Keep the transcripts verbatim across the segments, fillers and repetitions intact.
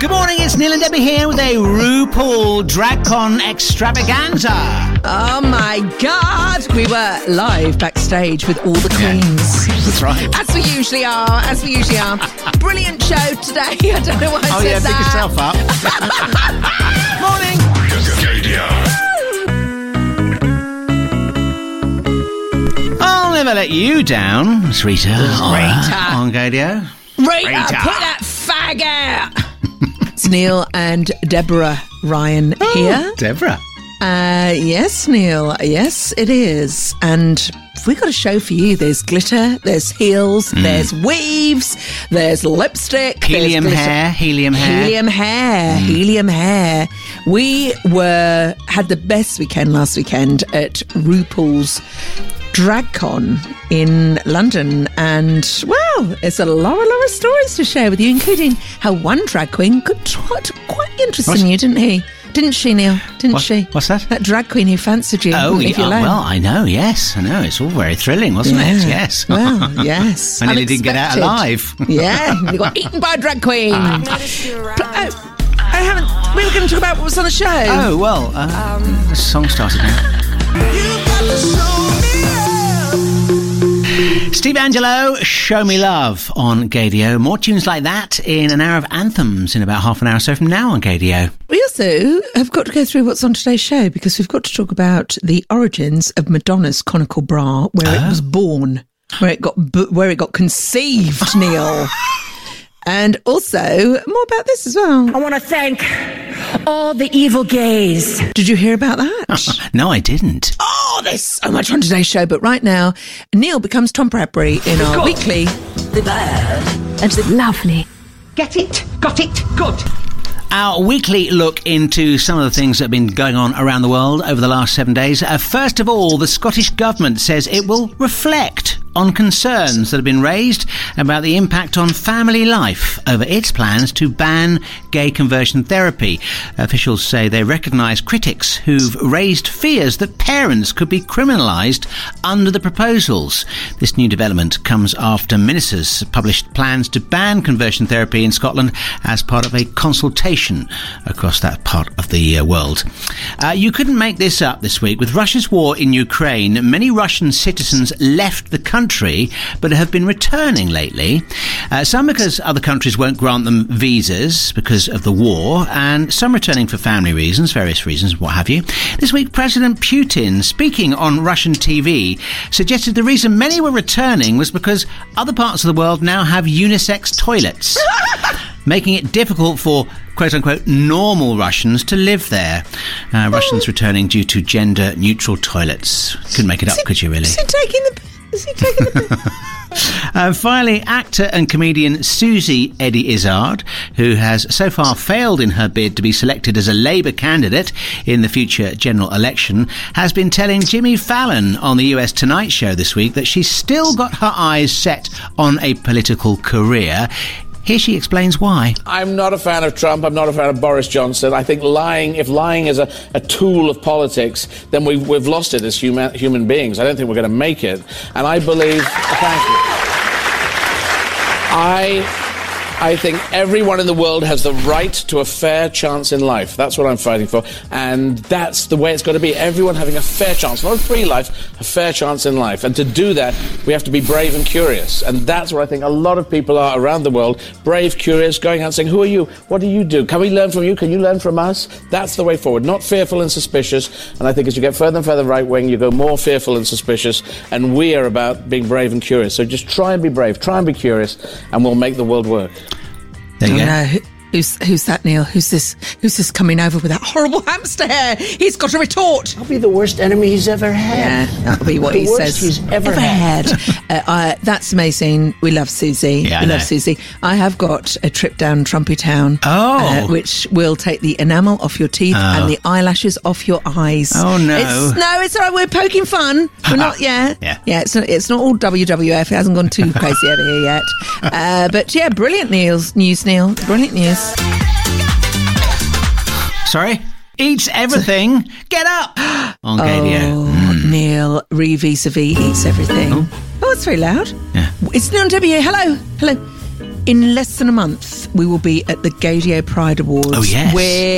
Good morning, it's Neil and Debbie here with a RuPaul DragCon extravaganza. Oh my God! We were live backstage with all the queens. Yeah, that's right. As we usually are, as we usually are. Brilliant show today. I don't know why I oh, said yeah, that. pick yourself up. Morning. I'll never let you down, it's Rita. Rita. On Gadio. Rita, Rita. put that fag out. It's Neil and Deborah Ryan Oh, here. Deborah. Uh, yes, Neil. Yes, it is. And we've got a show for you. There's glitter, there's heels, mm. there's weaves, there's lipstick. Helium there's hair, helium hair. Helium hair, mm. helium hair. We were, had the best weekend last weekend at RuPaul's DragCon in London, and well, it's a lot, a lot of stories to share with you, including how one drag queen got quite, quite interested what? in you, didn't he? Didn't she, Neil? Didn't what? she? What's that? That drag queen who fancied you. Oh, yeah, you well, I know, yes, I know. It's all very thrilling, wasn't yeah. it? Yes. Well, yes. I nearly didn't get out alive. Yeah, you got eaten by a drag queen. Ah. Oh, I haven't. We were going to talk about what was on the show. Oh, well, uh, um, the song started now. You got to show me Steve Angelo, Show Me Love on Gadio. More tunes like that in an hour of anthems in about half an hour or so from now on Gadio. We also have got to go through what's on today's show because we've got to talk about the origins of Madonna's conical bra, where oh. it was born, where it got where it got conceived, Neil. And also, more about this as well. I want to thank all the evil gays. Did you hear about that? No, I didn't. Oh, there's so much on today's show. But right now, Neil becomes Tom Bradbury in our Good. weekly The Bad and the Lovely. Get it? Got it? Good. Our weekly look into some of the things that have been going on around the world over the last seven days. Uh, first of all, the Scottish Government says it will reflect on concerns that have been raised about the impact on family life over its plans to ban gay conversion therapy. Officials say they recognise critics who've raised fears that parents could be criminalised under the proposals. This new development comes after ministers published plans to ban conversion therapy in Scotland as part of a consultation across that part of the uh, world. Uh, you couldn't make this up this week. With Russia's war in Ukraine, many Russian citizens left the country but have been returning lately. Uh, some because other countries won't grant them visas because of the war, and some returning for family reasons, various reasons, what have you. This week, President Putin, speaking on Russian T V, suggested the reason many were returning was because other parts of the world now have unisex toilets, making it difficult for quote-unquote normal Russians to live there. Uh, Russians returning due to gender-neutral toilets. Couldn't make it up, could you, really? Is he taking the... Is he taking the... And finally, actor and comedian Susie Eddie Izzard, who has so far failed in her bid to be selected as a Labour candidate in the future general election, has been telling Jimmy Fallon on the U S Tonight Show this week that she's still got her eyes set on a political career. Here she explains why. I'm not a fan of Trump. I'm not a fan of Boris Johnson. I think lying, if lying is a, a tool of politics, then we've, we've lost it as human, human beings. I don't think we're going to make it. And I believe... Thank you. I... I think everyone in the world has the right to a fair chance in life. That's what I'm fighting for. And that's the way it's got to be. Everyone having a fair chance, not a free life, a fair chance in life. And to do that, we have to be brave and curious. And that's what I think a lot of people are around the world. Brave, curious, going out and saying, who are you? What do you do? Can we learn from you? Can you learn from us? That's the way forward. Not fearful and suspicious. And I think as you get further and further right wing, you go more fearful and suspicious. And we are about being brave and curious. So just try and be brave. Try and be curious. And we'll make the world work. There you oh, go. No. Who, who's, who's that, Neil? Who's this Who's this coming over with that horrible hamster hair? He's got a retort. I'll be the worst enemy he's ever had. Yeah, that'll be what the he worst says. he's ever, ever had. had. uh, uh, that's amazing. We love Susie. Yeah, I we know. love Susie. I have got a trip down Trumpy Town. Oh. Uh, which will take the enamel off your teeth Oh. and the eyelashes off your eyes. Oh, no. It's, no, it's all right. We're poking fun. We're not, yeah. Yeah. Yeah, it's not, it's not all W W F. It hasn't gone too crazy over here yet. Uh, but yeah, brilliant news, news, Neil. Brilliant news. Sorry? Eats everything. Get up. On Gadio. Oh, Mm. Neil, re vis-a-vis eats everything. Oh. Oh, it's very loud. Yeah. It's Neil and Debbie here. Hello. Hello. In less than a month, we will be at the Gaydio Pride Awards. Oh, yes.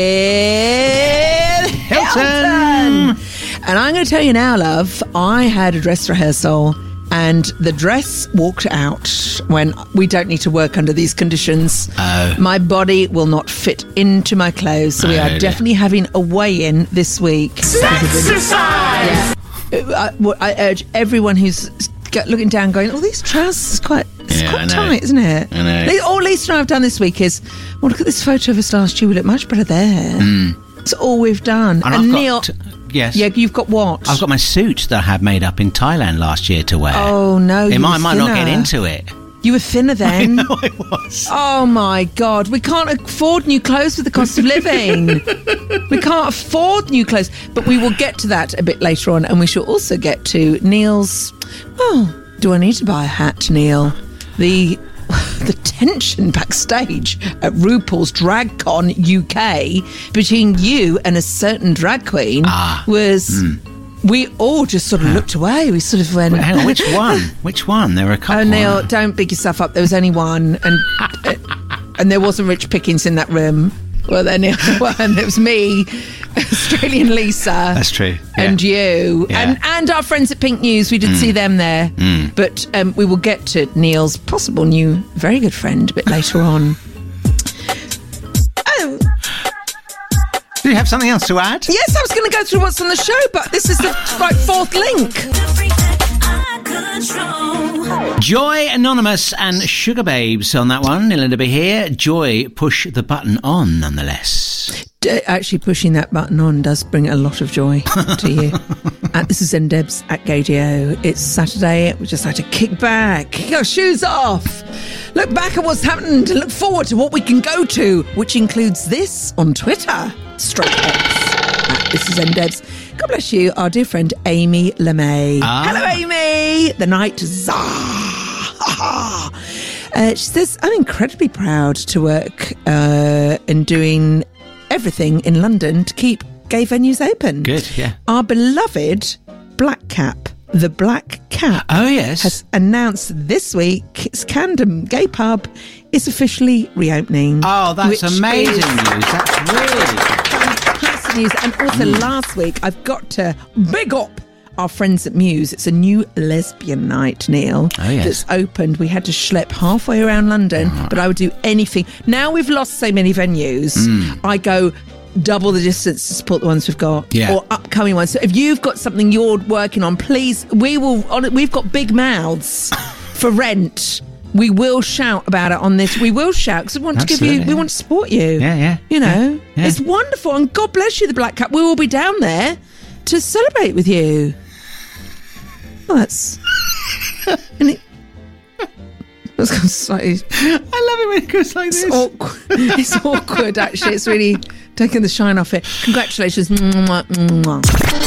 With Hilton. Hilton. And I'm going to tell you now, love, I had a dress rehearsal and the dress walked out when we don't need to work under these conditions. Oh. My body will not fit into my clothes, so we Oh, are dear. definitely having a weigh-in this week. Exercise! I, I urge everyone who's looking down going, oh, these trousers are quite, it's Yeah, I quite know. tight, isn't it? I know. Le- All Lisa and I have done this week is, well, look at this photo of us last year. We look much better there. It's all we've done. And, And, I've Neil, got... Yes. yeah, you've got what? I've got my suit that I had made up in Thailand last year to wear. Oh, no, It you might, were might not get thinner. into it. You were thinner then. No, I was. Oh my God, we can't afford new clothes with the cost of living. We can't afford new clothes. But we will get to that a bit later on, and we shall also get to Neil's, well, do I need to buy a hat, Neil? The the tension backstage at RuPaul's DragCon U K between you and a certain drag queen Ah, was... We all just sort of looked away. We sort of went... Wait, hang on, which one? Which one? There were a couple. Oh, Neil, don't big yourself up. There was only one, and uh, and there wasn't Rich Pickens in that room. Well, then it, well, and it was me, Australian Lisa. That's true. Yeah. And you, Yeah. and and our friends at Pink News. We did see them there. But um, we will get to Neil's possible new, very good friend a bit later on. Oh, Do you have something else to add? yes, I was going to go through what's on the show, but this is the right fourth link. Joy Anonymous and Sugar Babes on that one. Neil and Debbie here. Joy, push the button on nonetheless. D- Actually, pushing that button on does bring a lot of joy to you. And this is Ndebs at Gaydio. It's Saturday. We just like to kick back, kick our shoes off, look back at what's happened, and look forward to what we can go to, which includes this on Twitter. Stroke X. At This is Ndebs. God bless you, our dear friend Amy LeMay. Ah. Hello, Amy. The night czar. Uh, she says, I'm incredibly proud to work uh, in doing everything in London to keep gay venues open. Good, yeah. Our beloved Black Cap, the Black Cap, Oh, yes. has announced this week its Camden Gay Pub is officially reopening. Oh, that's which amazing is news. That's really good. fantastic news. And also last week, I've got to big up our friends at Muse. It's a new lesbian night, Neil, Oh, yes. that's opened. We had to schlep halfway around London, but I would do anything. Now we've lost so many venues, I go double the distance to support the ones we've got, Yeah. or upcoming ones. So if you've got something you're working on, please, we will. On, we've got big mouths for rent. We will shout about it on this. We will shout because we want to give you. Absolutely, We yeah. want to support you. Yeah, yeah, You know, yeah, yeah. it's wonderful, and God bless you, the Black Cap. We will be down there to celebrate with you. Well, that's. and it, it's got slightly. I love it when it goes like It's this. awkward. It's awkward, actually. It's really taking the shine off it. Congratulations. Mwah, mwah.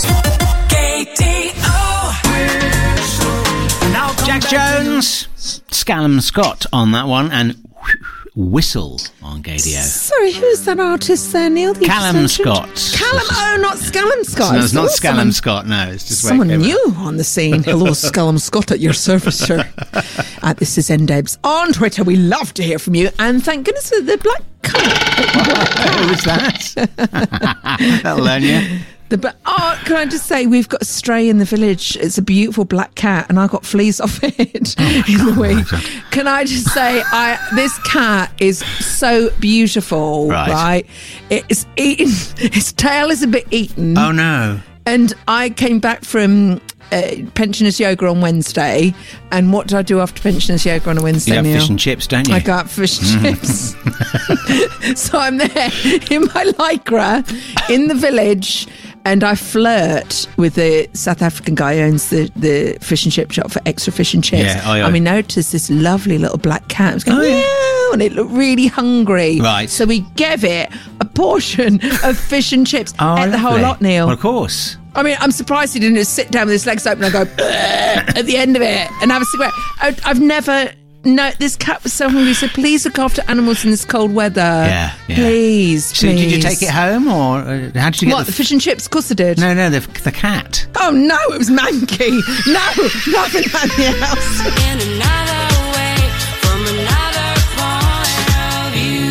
Jack Jones, Scallum Scott on that one, and Whistle on Gaydio. Sorry, who's that artist there, Neil? that you Callum just mentioned? Scott. Callum, oh, not Scallum Scott. No, it's not Oh, Scallum someone- Scott, no. It's just Someone wait, wait, new on the scene. Hello, Scallum Scott at your service, sir. Uh, this is Ndebs on Twitter. We love to hear from you. And thank goodness for the Black Cap. What was that? That'll learn you. The, but oh, can I just say, we've got a stray in the village. It's a beautiful black cat, and I got fleas off it in the week. Can I just say, I this cat is so beautiful, Right. right? It's eaten. Its tail is a bit eaten. Oh, no. And I came back from uh, pensioners yoga on Wednesday, and what did I do after pensioners yoga on a Wednesday? You have Neil? fish and chips, don't you? I got fish and chips. So I'm there in my lycra in the village, and I flirt with the South African guy who owns the, the fish and chip shop for Extra Fish and Chips. Yeah, aye, aye. And we noticed this lovely little black cat. It was going, Oh, yeah. meow, and it looked really hungry. Right. So we gave it a portion of fish and chips. Oh, Ate the whole lovely. lot, Neil. Well, of course. I mean, I'm surprised he didn't just sit down with his legs open and go at the end of it and have a cigarette. I, I've never. No, this cat was so hungry. So please look after animals in this cold weather. Yeah, yeah. Please, So please. did you take it home, or uh, how did you get What, the... the fish and chips? Of course I did. No, no, the, the cat. Oh, no, it was manky. No, nothing at the house. In another way, from another point of view.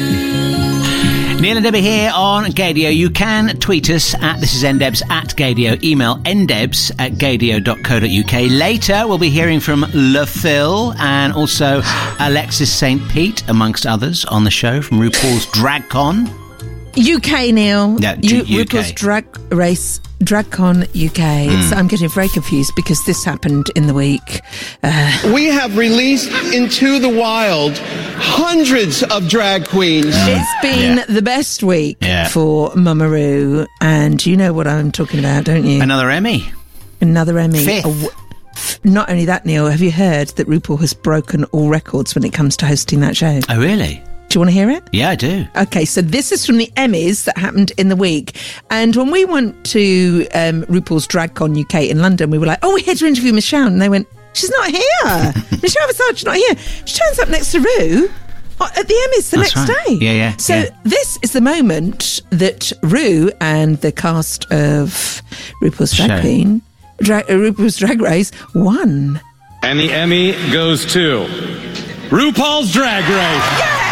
Neil and Debbie here on Gadio. You can tweet us at this is ndebs at Gadio. Email ndebs at gadio dot co dot uk. Later, we'll be hearing from Le Phil and also Alexis Saint Pete, amongst others, on the show from RuPaul's DragCon. U K, Neil. No, U- U K. RuPaul's Drag Race, DragCon U K. Mm. It's, I'm getting very confused because this happened in the week. Uh, we have released into the wild hundreds of drag queens. It's been Yeah. the best week Yeah. for Mama Ru, and you know what I'm talking about, don't you? Another Emmy. Another Emmy. Fifth. A w- f- Not only that, Neil, have you heard that RuPaul has broken all records when it comes to hosting that show? Oh, really? Do you want to hear it? Yeah, I do. Okay, so this is from the Emmys that happened in the week. And when we went to um, RuPaul's DragCon U K in London, we were like, oh, we're here to interview Michelle. And they went, she's not here. Michelle Visage, not here. She turns up next to Ru at the Emmys the That's next right. day. Yeah, yeah, So yeah. this is the moment that Ru and the cast of RuPaul's Drag Show. Queen, Dra- uh, RuPaul's Drag Race, won. And the Emmy goes to RuPaul's Drag Race.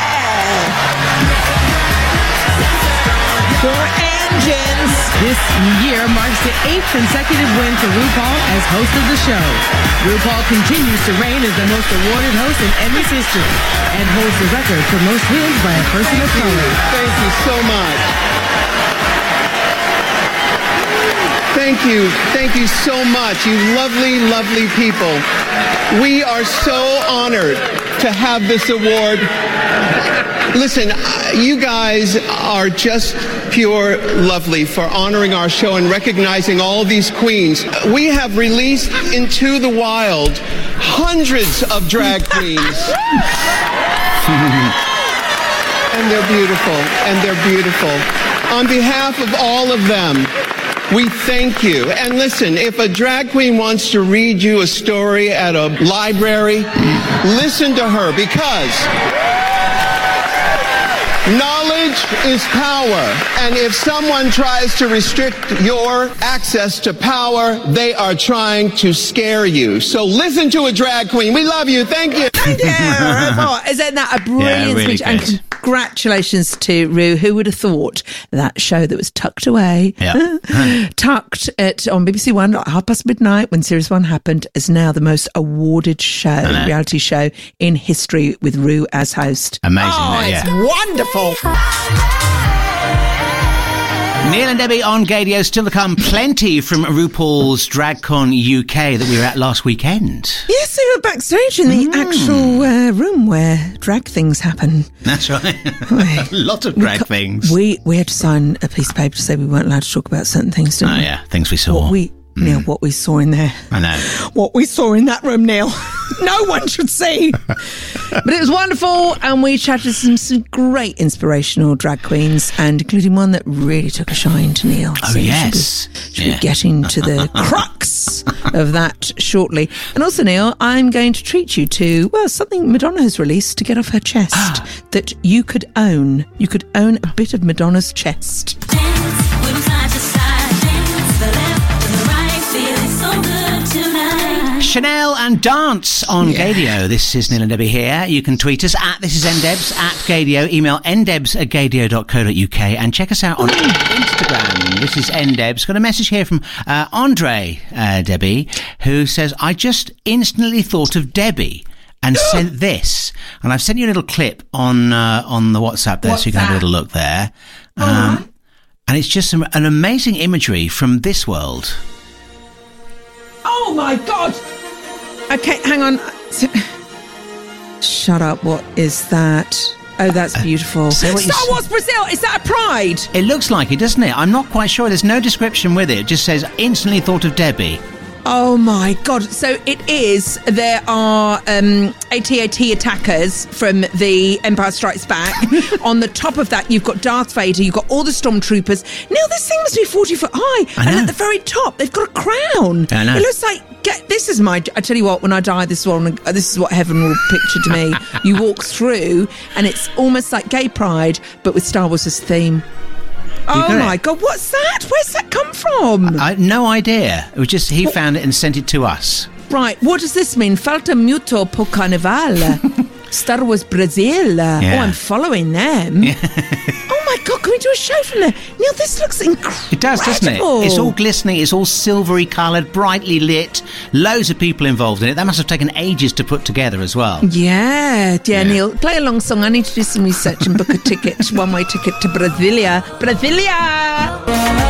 For Engines. This year marks the eighth consecutive win for RuPaul as host of the show. RuPaul continues to reign as the most awarded host in Emmys history and holds the record for most wins by a person of color. Thank you so much. Thank you. Thank you so much, you lovely, lovely people. We are so honored to have this award. Listen, you guys are just pure lovely for honoring our show and recognizing all these queens. We have released into the wild hundreds of drag queens. And they're beautiful, and they're beautiful. On behalf of all of them, we thank you. And listen, if a drag queen wants to read you a story at a library, listen to her, because knowledge is power. And if someone tries to restrict your access to power, they are trying to scare you. So listen to a drag queen. We love you. Thank you. Yeah, oh, isn't that a brilliant really speech? And good. congratulations to Ru. Who would have thought that show that was tucked away, Yeah. tucked at on B B C One at half past midnight when Series One happened, is now the most awarded show, know. reality show in history with Ru as host. Amazing, Oh, that, it's yeah. wonderful. Neil and Debbie on Gadio. Still to come. Plenty from RuPaul's DragCon U K that we were at last weekend. Yes, we were backstage in the Mm. actual uh, room where drag things happen. That's right. A lot of drag ca- things. We we had to sign a piece of paper to say we weren't allowed to talk about certain things, didn't Oh, we? yeah. Things we saw. What we, Neil, what we saw in there. I know. What we saw in that room, Neil. No one should see. But it was wonderful, and we chatted to some, some great inspirational drag queens, and including one that really took a shine to Neil. Oh, So we should yes. be- Should Yeah. be getting to the crux of that shortly. And also, Neil, I'm going to treat you to, well, something Madonna has released to get off her chest Ah. that you could own. You could own a bit of Madonna's chest. Chanel and Dance on Gadio. This is Neil and Debbie here. You can tweet us at this is ndebs at Gadio. Email ndebs at gadio dot co dot uk and check us out on Instagram. This is ndebs. Got a message here from uh, Andre, uh, Debbie, who says, I just instantly thought of Debbie and sent this. And I've sent you a little clip on uh, on the WhatsApp there, so you can have a little look there. Um, and it's just some, an amazing imagery from this world. Oh my God! Okay, hang on. Shut up. What is that? Oh, that's beautiful. say what you Star s- Wars Brazil! Is that a pride? It looks like it, doesn't it? I'm not quite sure. There's no description with it. It just says, instantly thought of Debbie. Oh my God. So it is, there are um, A T A T attackers from the Empire Strikes Back. On the top of that, you've got Darth Vader, you've got all the stormtroopers. Neil, this thing must be forty foot high. I And know. at the very top, they've got a crown. I know. It looks like, get, this is my, I tell you what, when I die, this one, this is what heaven will picture to me. You walk through and it's almost like gay pride, but with Star Wars as theme. Oh got my it. God, what's that? Where's that come from? I no idea. It was just he found it and sent it to us. Right, what does this mean? Falta muito po carnaval. Star Wars Brazil. Oh, I'm following them. Oh my God, can we we do a show from there? Neil, this looks incredible. It does, doesn't it? It's all glistening, it's all silvery coloured, brightly lit, loads of people involved in it. That must have taken ages to put together as well. Yeah, yeah, Yeah. Neil, play a long song. I need to do some research and book a ticket, one-way ticket to Brasilia. Brasilia!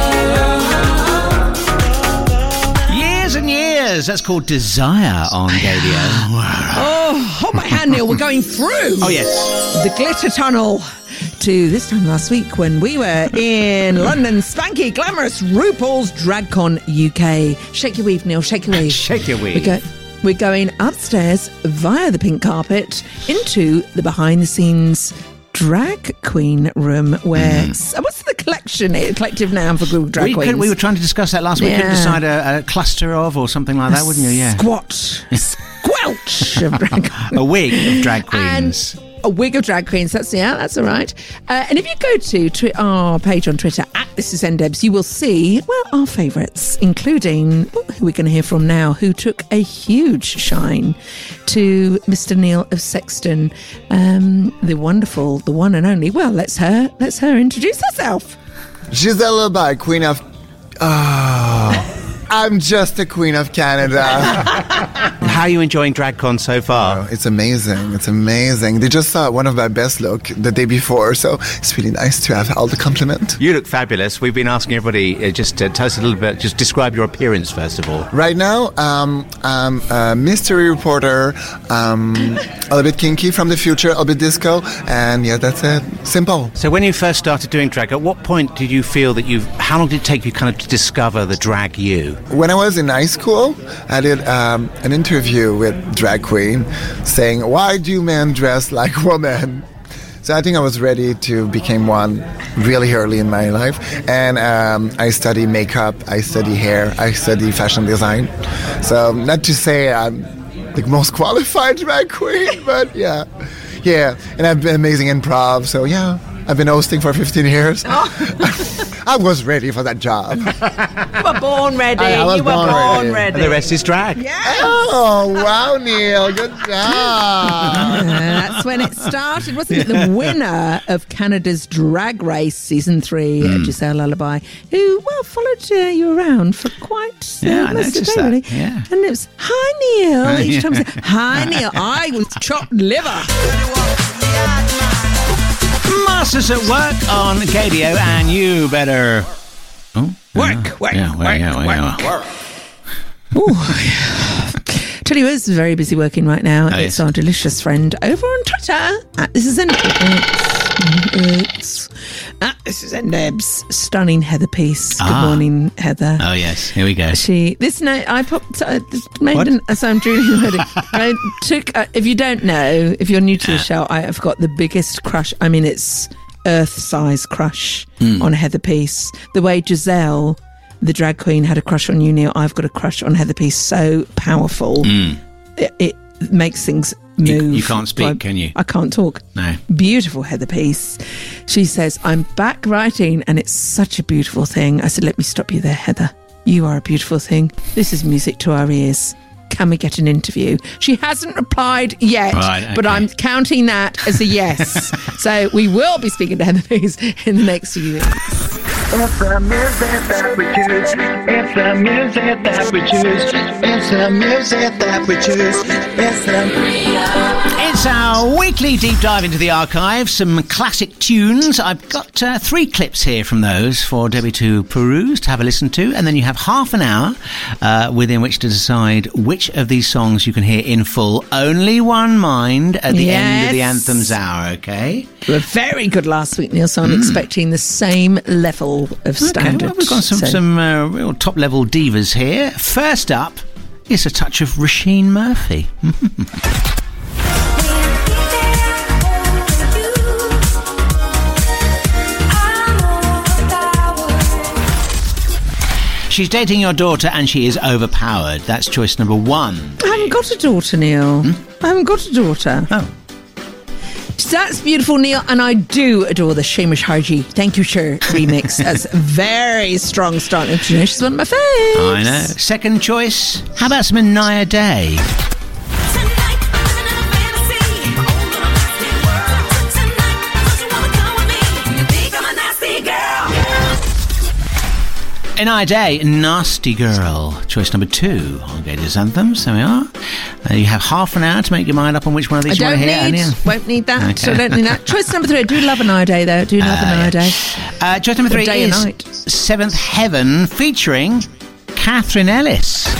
Years and years. That's called Desire on Gadio. Oh, hold my hand, Neil. We're going through. Oh, yes. The glitter tunnel to this time last week when we were in London, spanky, glamorous RuPaul's DragCon U K. Shake your weave, Neil. Shake your weave. Shake your weave. We go, we're going upstairs via the pink carpet into the behind-the-scenes drag queen room where... Mm. What's the collection, collective noun for group drag we queens? Could, we were trying to discuss that last week. Yeah. We could decide a, a cluster of or something like that, wouldn't you? Yeah. Squat. Squelch of drag queens. A wig of drag queens. And a wig of drag queens. That's yeah, that's all right. Uh, and if you go to twi- our page on Twitter at This Is Ndebs, you will see well our favourites, including oh, who we're going to hear from now, who took a huge shine to Mister Neil of Sexton, um, the wonderful, the one and only. Well, let's her let's her introduce herself. Gisela Bai, Queen of. Oh. I'm just a Queen of Canada. How are you enjoying DragCon so far? Oh, it's amazing. It's amazing. They just saw one of my best look the day before, so it's really nice to have all the compliment. You look fabulous. We've been asking everybody uh, just to tell us a little bit, just describe your appearance first of all. Right now, um, I'm a mystery reporter, um, a little bit kinky from the future, a little bit disco, and yeah, that's it. Simple. So when you first started doing drag, at what point did you feel that you, how long did it take you kind of to discover the drag you? When I was in high school, I did um, an interview with drag queen saying, why do men dress like women? So I think I was ready to become one really early in my life. And um, I study makeup, I study hair, I study fashion design. So not to say I'm the most qualified drag queen, but yeah. Yeah, and I've been amazing improv, so yeah. I've been hosting for fifteen years. Oh. I was ready for that job. You were born ready. I, I was you were born, born ready. ready. And the rest is drag. Yes. Oh, wow, Neil. Good job. Uh, that's when it started, wasn't it? The winner of Canada's Drag Race Season three, mm. Giselle Lullaby, who, well, followed uh, you around for quite uh, Yeah, I most of the noticed day, that. really. Yeah. And it was, hi, Neil. Each Yeah. time I said, hi, Neil. I was chopped liver. Masters at work on Gadio, and you better... Oh, Work, yeah. work, yeah, well, work, yeah, well, work, yeah. work. Ooh. Tell you who's very busy working right now. Oh, it's yes. our delicious friend over on Twitter at This Is Ndebs. At This Is Ndebs. Stunning Heather piece. Good Ah. morning, Heather. Oh, yes. Here we go. She this note I popped uh, made What? an, so I'm Julie Reddy. I took uh, if you don't know, if you're new to the show, I have got the biggest crush. I mean, it's earth-size crush Mm. on Heather Peace. The way Giselle, the drag queen, had a crush on you, Neil, I've got a crush on Heather Peace. So powerful, Mm. it, it makes things move. You, you can't speak, I, can you? I can't talk. No. Beautiful Heather Peace. She says, I'm back writing and it's such a beautiful thing. I said, let me stop you there, Heather. You are a beautiful thing. This is music to our ears. Can we get an interview? She hasn't replied yet, Right, okay. but I'm counting that as a yes. So we will be speaking to Heather Peace in the next few weeks. It's the music that we choose. It's the music that we choose. It's the music that we choose. It's the... It's our weekly deep dive into the archive, some classic tunes. I've got uh, three clips here from those for Debbie to peruse, to have a listen to, and then you have half an hour uh, within which to decide which of these songs you can hear in full. Only one mind at the end of the Yes. anthem's hour, okay? We were very good last week, Neil, so I'm Mm. expecting the same level of standard. Okay, well, we've got some, So- some uh, real top-level divas here. First up is a touch of Roisin Murphy. She's dating your daughter and she is overpowered. That's choice number one. I haven't got a daughter, Neil. I haven't got a daughter. Oh. That's beautiful, Neil, and I do adore the Seamus Harji Thank You Sure remix. That's a very strong start. She's one of my faves. I know. Second choice, how about some Anaya Day? In our day, Nasty Girl, choice number two on Gadio's Anthems. There we are. Uh, you have half an hour to make your mind up on which one of these I you want to hear. Need, Anya. won't need that. Okay. So I don't need that. Choice number three. I do love an I day, though. I do love uh, an I day. Uh, choice number three day is and night. Seventh Heaven, featuring Catherine Ellis.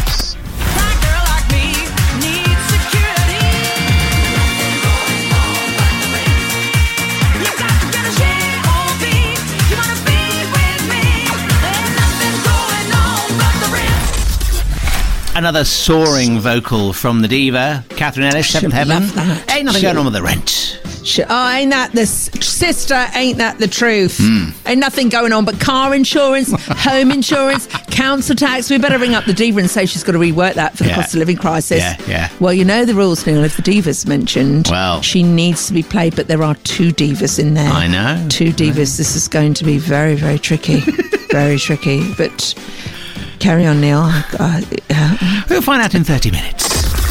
Another soaring vocal from the diva, Catherine Ellis, Seventh Heaven. Ain't nothing going on with the rent. Oh, ain't that the s- sister? Ain't that the truth? Mm. Ain't nothing going on but car insurance, home insurance, council tax. We better ring up the diva and say she's got to rework that for the yeah. cost of living crisis. Yeah, yeah. Well, you know the rules, Neil. If the diva's mentioned, well, she needs to be played. But there are two divas in there. I know. Two divas. Right. This is going to be very, very tricky. Very tricky. But carry on, Neil. Uh, uh, we'll find out in thirty minutes.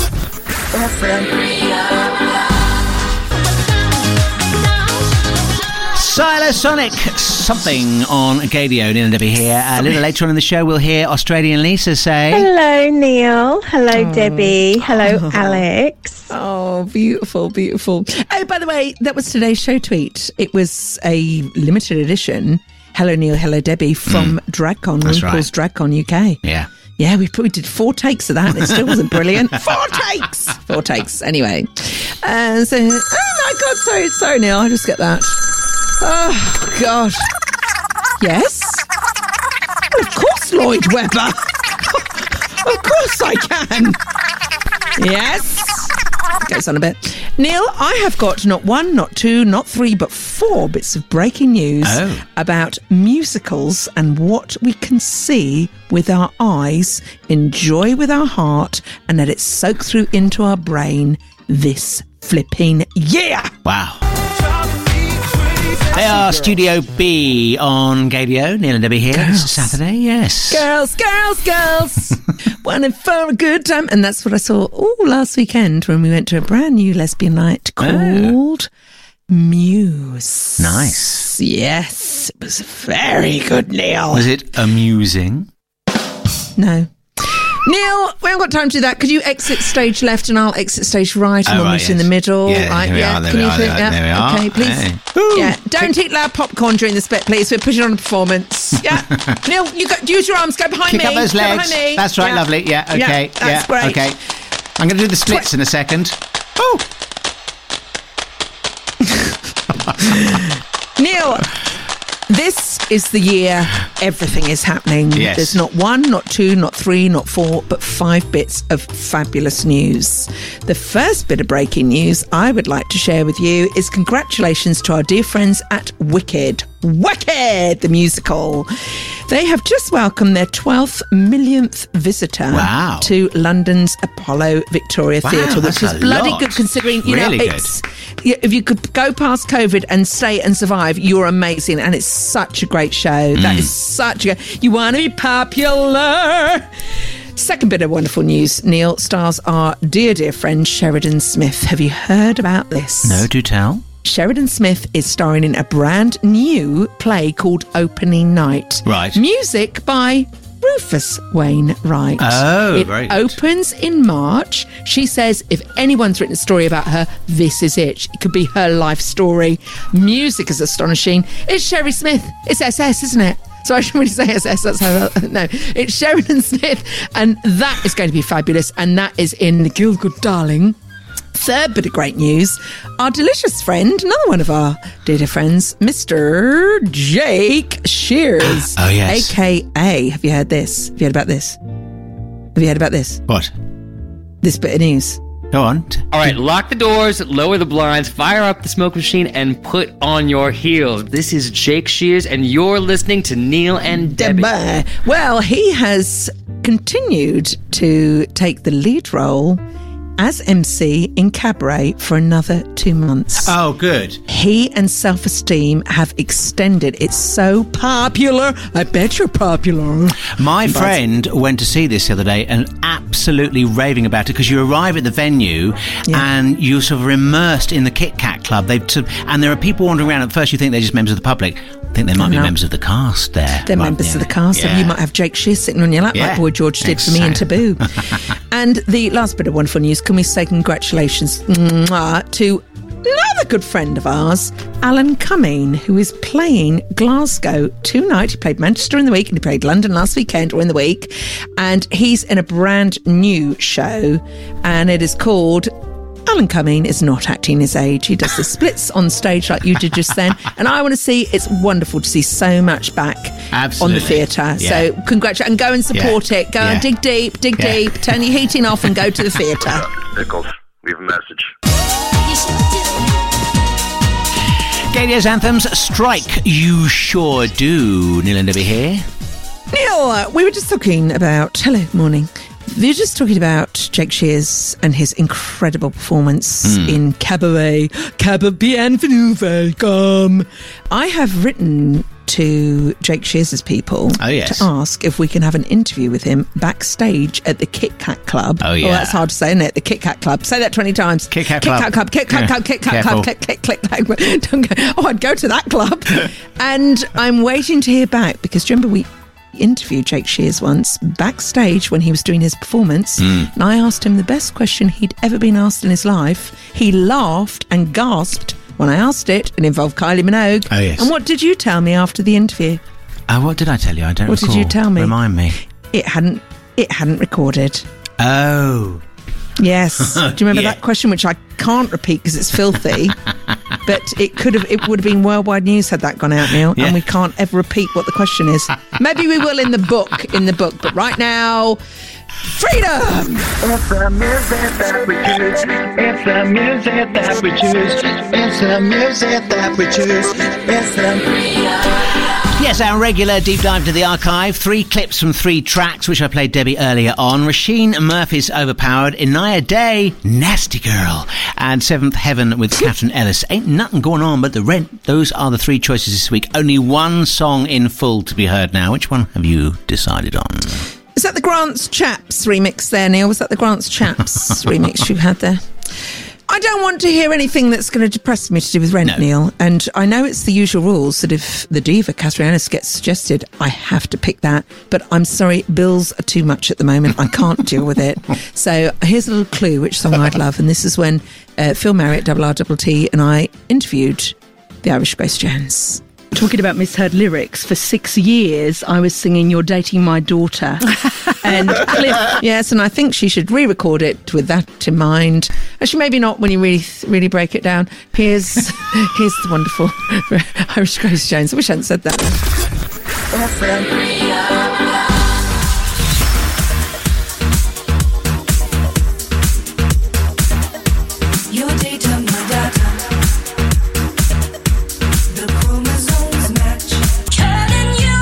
Silasonic, something on Gadio. Neil and Debbie here. A little later on in the show, we'll hear Australian Lisa say, hello, Neil. Hello, oh. Debbie. Hello, oh. Alex. Oh, beautiful, beautiful. Oh, by the way, that was today's show tweet. It was a limited edition. Hello, Neil. Hello, Debbie from mm. DragCon, RuPaul's right. DragCon U K. Yeah. Yeah, we probably did four takes of that and it still wasn't brilliant. Four takes! Four takes. Anyway. Uh, so, oh my God, sorry, sorry, Neil. I just get that. Oh, God. Yes? Of course, Lloyd Webber. Of course I can. Yes. Goes on a bit. Neil, I have got not one, not two, not three, but four bits of breaking news oh. about musicals and what we can see with our eyes, enjoy with our heart, and let it soak through into our brain this flipping year. Wow. They are Studio B on Gadio. Neil and Debbie here. Girls. It's Saturday, yes. Girls, girls, girls. Wanting for a good time. And that's what I saw all last weekend when we went to a brand new lesbian night called oh. Muse. Nice. Yes. It was very good, Neil. Was it amusing? No. Neil, we haven't got time to do that. Could you exit stage left and I'll exit stage right and oh, we'll right, meet yes. in the middle? Yeah, right, there we yeah. are, there Can we you are, think, there, yeah. there we are. Okay, please. Hey. Yeah, don't eat loud popcorn during this bit, please. We're putting on a performance. Yeah. Neil, you go, use your arms, go behind Kick me. up those go legs. behind me. That's right, yeah. lovely. Yeah, okay. Yeah, that's yeah, great. Okay. I'm going to do the splits Twi- in a second. Oh! Neil, this is the year everything is happening. Yes. There's not one, not two, not three, not four, but five bits of fabulous news. The first bit of breaking news I would like to share with you is congratulations to our dear friends at Wicked. Wicked, the musical. They have just welcomed their twelfth millionth visitor wow. to London's Apollo Victoria wow, Theatre, which is bloody lot. good considering, you really know, it's, if you could go past COVID and stay and survive, you're amazing. And it's such a great show. Mm. That is such a... You want to be popular. Second bit of wonderful news, Neil, stars our dear, dear friend Sheridan Smith. Have you heard about this? No, do tell. Sheridan Smith is starring in a brand new play called Opening Night. Right. Music by Rufus Wainwright. Oh, it very good. opens in March. She says if anyone's written a story about her, this is it. It could be her life story. Music is astonishing. It's Sherry Smith. It's S S, isn't it? So I shouldn't really say S S. That's how. No, it's Sheridan Smith, and that is going to be fabulous. And that is in The Gielgud Darling. Third bit of great news, our delicious friend, another one of our dear, dear friends, Mister Jake Shears. Oh, yes. A K A, have you heard this? Have you heard about this? Have you heard about this? What? This bit of news. Go on. All right, lock the doors, lower the blinds, fire up the smoke machine, and put on your heels. This is Jake Shears, and you're listening to Neil and Debbie. Well, he has continued to take the lead role as M C in Cabaret for another two months. Oh, good. He and Self-Esteem have extended. It's so popular. I bet you're popular. My But- friend went to see this the other day and absolutely raving about it, because you arrive at the venue and you're sort of immersed in the Kit Kat Club. They've sort of, and there are people wandering around. At first you think they're just members of the public. I think they might be No. members of the cast there. They're Right, members yeah. of the cast. So Yeah. you might have Jake Shears sitting on your lap Yeah. like Boy George did for me in Exactly. Taboo. And the last bit of wonderful news, can we say congratulations mwah, to another good friend of ours, Alan Cumming, who is playing Glasgow tonight. He played Manchester in the week and he played London last weekend or in the week. And he's in a brand new show, and it is called Alan Cumming is Not Acting His Age. He does the splits on stage like you did just then. And I want to see, it's wonderful to see so much back Absolutely. on the theatre. Yeah. So congratulations, and go and support Yeah. it. Go Yeah. and dig deep, dig Yeah. deep, turn your heating off and go to the theatre. Nichols, leave a message. Gaydia's anthems, Strike, You Sure Do. Neil and Debbie here. Neil, uh, we were just talking about, hello, morning. We were just talking about Jake Shears and his incredible performance Mm. in Cabaret. Cabaret, bienvenue, welcome. I have written to Jake Shears' people Oh, yes. to ask if we can have an interview with him backstage at the Kit Kat Club. Oh, yeah. Well, that's hard to say, isn't it? The Kit Kat Club. Say that twenty times. Kit Kat Kit Club. Kat Club. Kit Kat Yeah. Club. Kit Kat Careful. Club. Click, click, click, click. Don't go. Oh, I'd go to that club. And I'm waiting to hear back, because do you remember we interviewed Jake Shears once backstage when he was doing his performance, Mm. and I asked him the best question he'd ever been asked in his life. He laughed and gasped when I asked it. It involved Kylie Minogue. Oh, yes. And what did you tell me after the interview? Oh, what did I tell you? I don't What did recall. you tell me? Remind me. It hadn't. It hadn't recorded. Oh. Yes. Do you remember Yeah. that question, which I can't repeat because it's filthy? But it could have. It would have been worldwide news had that gone out, Neil. Yeah. And we can't ever repeat what the question is. Maybe we will in the book. In the book, but right now, freedom. It's the music that we choose. It's the music that we choose. It's the music that we choose. It's the Yes, our regular deep dive to the archive. Three clips from three tracks, which I played Debbie earlier on. Rasheen Murphy's Overpowered, Inaya Day, Nasty Girl, and Seventh Heaven with Catherine Ellis. Ain't nothing going on but the rent. Those are the three choices this week. Only one song in full to be heard now. Which one have you decided on? Is that the Grants Chaps remix there, Neil? Was that the Grants Chaps remix you had there? I don't want to hear anything that's going to depress me to do with rent, No. Neil. And I know it's the usual rules that if the diva, Catherine Ellis, gets suggested, I have to pick that. But I'm sorry, bills are too much at the moment. I can't deal with it. So here's a little clue which song I'd love. And this is when uh, Phil Merritt, double R double T, and I interviewed the Irish Grace Jones. Talking about misheard lyrics, for six years I was singing You're Dating My Daughter. And Cliff... Yes, and I think she should re-record it with that in mind. Actually, maybe not when you really, really break it down. Here's, here's the wonderful Irish Grace Jones. I wish I hadn't said that. Your data, my data. The chromosomes match. Turning you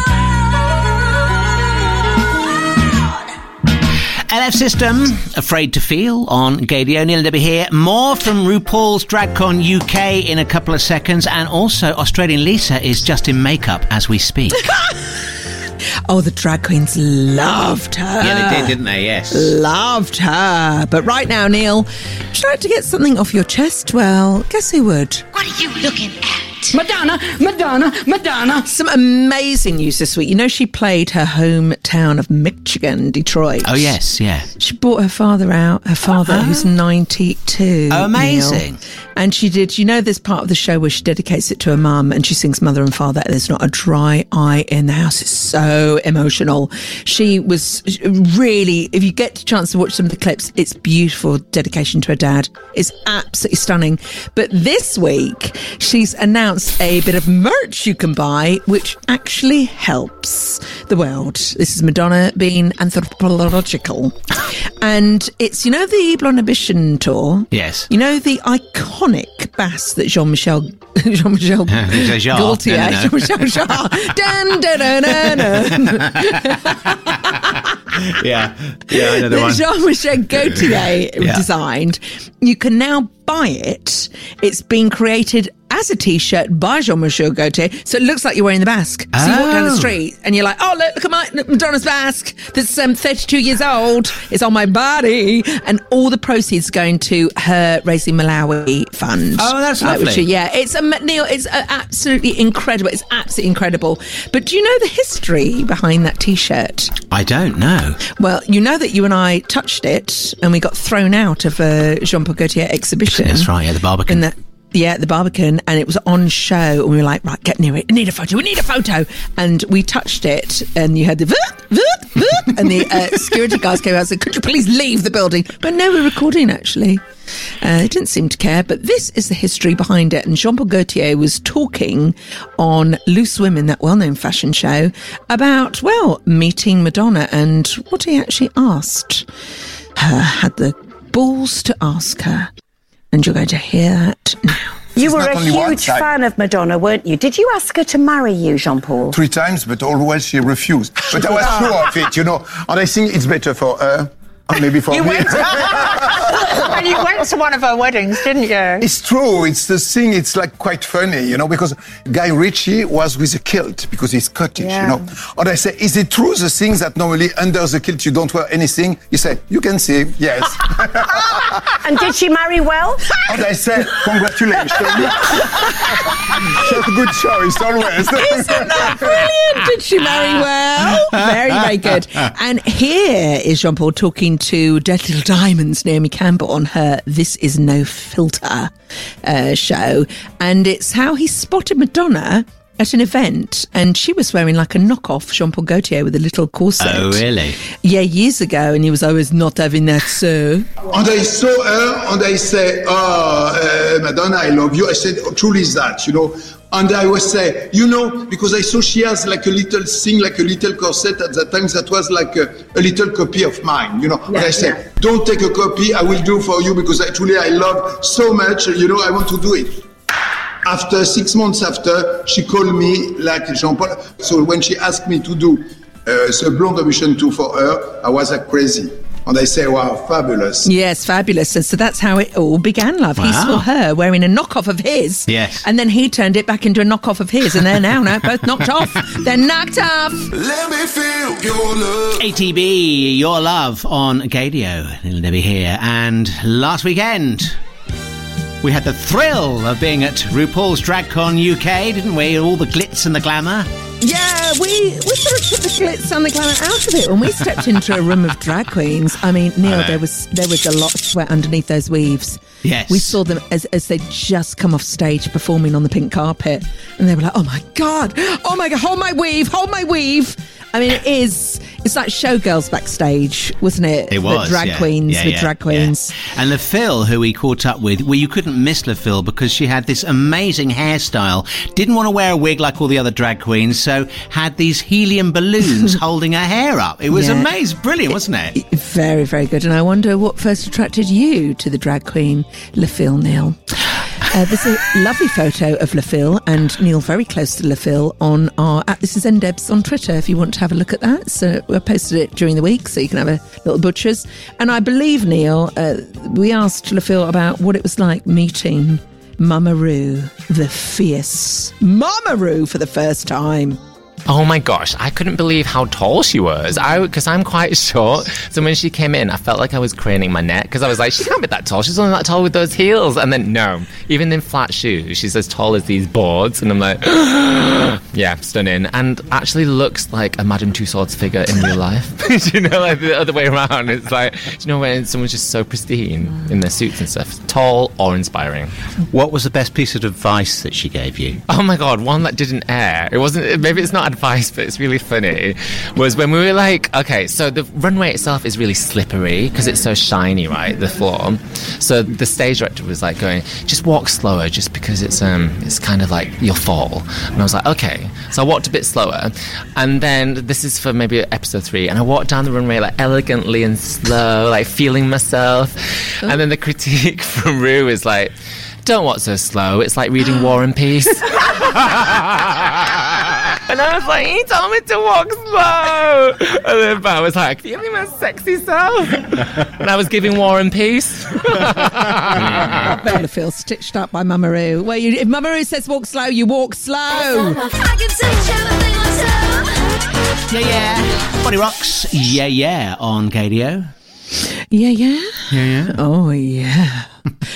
on. L F System, Afraid to Feel on Gaydio. Neil and Debbie here. More from RuPaul's DragCon U K in a couple of seconds. And also, Australian Lisa is just in makeup as we speak. Oh, the drag queens loved her. Yeah, they did, didn't they? Yes. Loved her. But right now, Neil, would you like to get something off your chest? Well, guess who would? What are you looking at? Madonna, Madonna, Madonna. Some amazing news this week. You know, she played her hometown of Michigan, Detroit. Oh, yes, yeah. She brought her father out, her father Oh. who's ninety-two. Oh, amazing. Neil. And she did, you know, there's part of the show where she dedicates it to her mum and she sings Mother and Father. There's not a dry eye in the house. It's so emotional. She was really, if you get a chance to watch some of the clips, it's beautiful dedication to her dad. It's absolutely stunning. But this week, she's announced a bit of merch you can buy, which actually helps the world. This is Madonna being anthropological. And it's, you know, the Blonde Ambition tour? Yes. You know, the iconic bass that Jean-Michel Jean-Michel Jarre. Gaultier No, no, no. Jean-Michel Jarre. Dun, dun, dun, dun, dun. yeah, yeah, I know the that one. Jean-Michel Gaultier Yeah. designed. You can now buy it. It's been created as a T-shirt by Jean-Michel Gaultier, so it looks like you're wearing the mask. So you walk down the Oh. street and you're like, oh, look, look at my Madonna's mask that's um, thirty-two years old. It's on my body. And all the proceeds are going to her Raising Malawi fund. Oh, that's Uh, which, lovely. yeah, it's, um, Neil, it's uh, absolutely incredible. It's absolutely incredible. But do you know the history behind that T-shirt? I don't know. Well, you know that you and I touched it and we got thrown out of a Jean-Paul Gaultier exhibition. That's right, yeah, the Barbican. In the, yeah, the Barbican, and it was on show, and we were like, right, get near it. We need a photo. We need a photo. And we touched it, and you had the vroom, vroom, vroom, and the uh, security guys came out and said, could you please leave the building? But no, we're recording, actually. Uh, they didn't seem to care, but this is the history behind it. And Jean-Paul Gaultier was talking on Loose Women, that well-known fashion show, about, well, meeting Madonna and what he actually asked her, had the balls to ask her. And you're going to hear that now. You It's were not a only one huge type. fan of Madonna, weren't you? Did you ask her to marry you, Jean-Paul? Three times, but always she refused. But I was sure of it, you know. And I think it's better for her, and maybe for You me. went and you went to one of her weddings, didn't you? It's true. It's the thing. It's like quite funny, you know, because Guy Ritchie was with a kilt because he's Scottish, Yeah. you know. And I say, is it true the things that normally under the kilt you don't wear anything? He said, you can see, yes. And did she marry well? And I said, congratulations. She has a good choice always. Isn't that brilliant? Did she marry well? Very, very good. And here is Jean-Paul talking to Dirty Little Diamonds, Naomi Campbell, on her This Is No Filter uh, show. And it's how he spotted Madonna at an event, and she was wearing like a knockoff Jean-Paul Gaultier with a little corset. Oh, really? Yeah, years ago, and he was always not having that, so. And I saw her and I say, oh, uh, Madonna, I love you. I said, oh, truly is that, you know. And I was say, you know, because I saw she has like a little thing, like a little corset at that time that was like a, a little copy of mine, you know. Yeah, and I said, yeah. don't take a copy, I will do for you because I truly I love so much, you know, I want to do it. After six months after, she called me like Jean-Paul. So when she asked me to do uh, the Blonde Ambition tour for her, I was like crazy. And I say, wow, fabulous. Yes, fabulous. So, so that's how it all began, love. He Wow. saw her wearing a knockoff of his. Yes. And then he turned it back into a knockoff of his, and they're now, now both knocked off. They're knocked off. Let me feel your love. A T B, Your Love on Gadio. Little Debbie here. And last weekend, we had the thrill of being at RuPaul's DragCon U K, didn't we? All the glitz and the glamour. Yeah, we, we sort of took the glitz and the glamour out of it when we stepped into a room of drag queens. I mean, Neil, I know. there was there was a lot of sweat underneath those weaves. Yes. We saw them as, as they just come off stage performing on the pink carpet, and they were like, oh my God, oh my God, hold my weave, hold my weave. I mean, it is, it's like showgirls backstage, wasn't it? It was. The drag yeah. queens Yeah, with yeah, drag queens. yeah. And LaFille, who we caught up with, well, you couldn't miss LaFille because she had this amazing hairstyle. Didn't want to wear a wig like all the other drag queens, so had these helium balloons holding her hair up. It was Yeah. amazing. Brilliant, wasn't it? Very, very good. And I wonder what first attracted you to the drag queen, LaFille, Neil. Uh, there's a lovely photo of LaFille and Neil very close to LaFille on our at This Is Ndebs on Twitter if you want to have a look at that. So I posted it during the week so you can have a little butchers. And I believe, Neil, uh, we asked LaFille about what it was like meeting Mama Ru, the fierce Mama Ru for the first time. Oh my gosh, I couldn't believe how tall she was. I because I'm quite short, so when she came in, I felt like I was craning my neck because I was like, she can't be that tall. She's only that tall with those heels. And then no, even in flat shoes, she's as tall as these boards. And I'm like, yeah, stunning. And actually looks like a Madame Tussauds figure in real life. You know, like the other way around. It's like, you know, when someone's just so pristine in their suits and stuff, tall or inspiring. What was the best piece of advice that she gave you? Oh my God, one that didn't air. It wasn't, maybe it's not advice, but it's really funny, was when we were like, okay, so the runway itself is really slippery because it's so shiny, right, the floor. So the stage director was like going, just walk slower just because it's um it's kind of like you'll fall. And I was like, okay. So I walked a bit slower, and then this is for maybe episode three, and I walked down the runway like elegantly and slow, like feeling myself. Oh. And then the critique from Ru is like, don't walk so slow, it's like reading War and Peace. And I was like, he told me to walk slow. And then Bo was like, feeling my sexy self. And I was giving War and Peace. Bella feels stitched up by Mamaroo. Well, you, if Mamaroo says walk slow, you walk slow. Yeah, yeah. Body Rocks. Yeah, yeah. On K D O. Yeah, yeah. Yeah, yeah. Oh, yeah.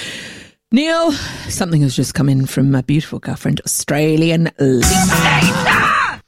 Neil, something has just come in from my beautiful girlfriend, Australian Lisa.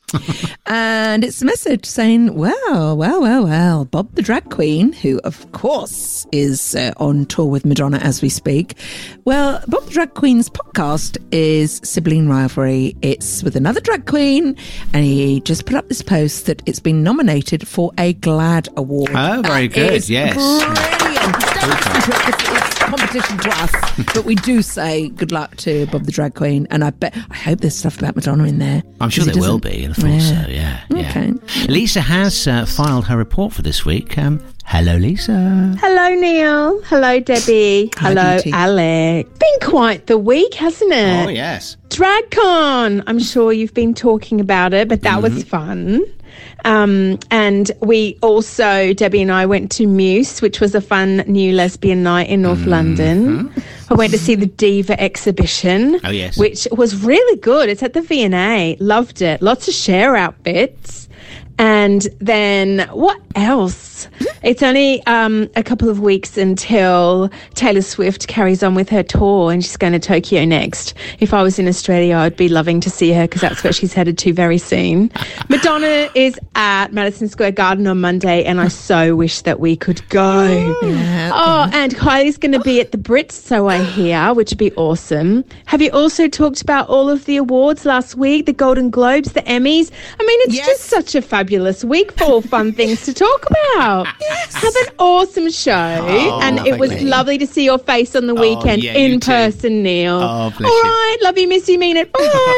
And it's a message saying, well, well, well, well, Bob the Drag Queen, who, of course, is uh, on tour with Madonna as we speak. Well, Bob the Drag Queen's podcast is Sibling Rivalry. It's with another drag queen, and he just put up this post that it's been nominated for a GLAAD Award. Oh, very That good, is yes. Brilliant. Don't listen to it 'cause it's competition to us, but we do say good luck to Bob the Drag Queen, and I bet, I hope there's stuff about Madonna in there. I'm sure there will be. I thought Yeah. so, yeah. yeah. Okay. Lisa has uh, filed her report for this week. Um, hello, Lisa. Hello, Neil. Hello, Debbie. Hi, Hello, Beauty. Alex. Been quite the week, hasn't it? Oh, yes. DragCon. I'm sure you've been talking about it, but that Mm-hmm. was fun. Um, and we also, Debbie and I went to Muse, which was a fun new lesbian night in North Mm-hmm. London. I went to see the Diva exhibition. Oh, yes. Which was really good. It's at the V and A. Loved it. Lots of share outfits. And then what else? It's only um, a couple of weeks until Taylor Swift carries on with her tour, and she's going to Tokyo next. If I was in Australia, I'd be loving to see her because that's where she's headed to very soon. Madonna is at Madison Square Garden on Monday, and I so wish that we could go. Oh, and Kylie's going to be at the Brits, so I hear, which would be awesome. Have you also talked about all of the awards last week, the Golden Globes, the Emmys? I mean, it's just such a fabulous week for all fun things to talk about. Have an awesome show. Oh, and it was lovely. lovely to see your face on the weekend yeah, you in too. person, Neil. Oh, bless all you. right, love you, miss you, mean it.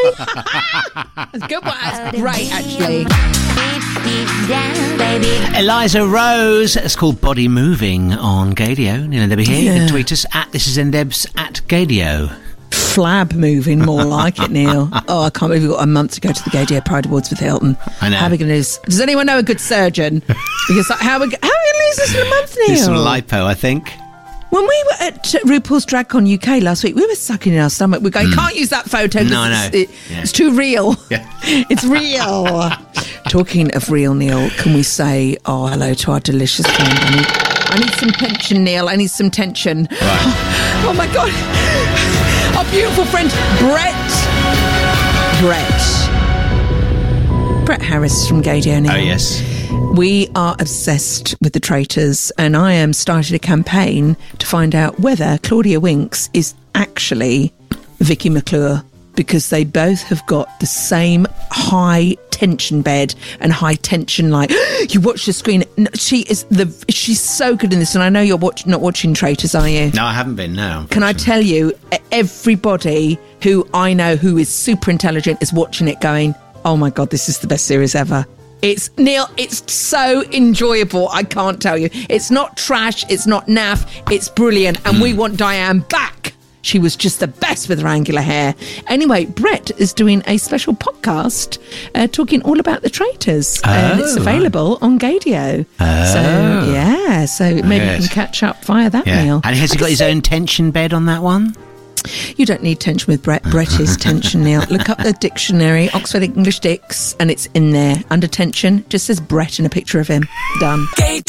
Bye. That's good. Well, that's great, actually. Eliza Rose. It's called Body Moving on Gadio. Neil and Debbie here. You Yeah. can tweet us at This Is Ndebs at Gadio. Flab moving, more like it, Neil. Oh, I can't believe we've got a month to go to the Gay Day Pride Awards with Hilton. I know. How are we going to lose? Does anyone know a good surgeon? Because like, how are we, how are we going to lose this in a month, Neil? This some lipo, I think. When we were at RuPaul's DragCon U K last week, we were sucking in our stomach. We're going, can't use that photo. 'cause No, I know. It's, it- Yeah. it's too real. Yeah. It's real. Talking of real, Neil, can we say, oh, hello to our delicious friend? I need, I need some tension, Neil. I need some tension. Oh, my God. Our beautiful friend, Brett. Brett. Brett Harris from Gadio, Neil. Oh, yes. We are obsessed with the traitors, and I am starting a campaign to find out whether Claudia Winks is actually Vicky McClure, because they both have got the same high tension bed and high tension, like you watch the screen. No, she is the she's so good in this, and I know you're watch, not watching Traitors, are you? No, I haven't been, no. Can I tell you, everybody who I know who is super intelligent is watching it going, oh my God, this is the best series ever. It's, Neil, it's so enjoyable, I can't tell you. It's not trash, it's not naff, it's brilliant, and we want Diane back. She was just the best with her angular hair. Anyway, Brett is doing a special podcast uh, talking all about the traitors. Oh, and it's available on Gadio. Oh. So, yeah, so maybe Yes. you can catch up via that, Yeah. Neil. And has he got his own tension bed on that one? You don't need tension with Brett. Brett is tension, Neil. Look up the dictionary, Oxford English Dicks, and it's in there. Under tension, just says Brett and a picture of him. Done.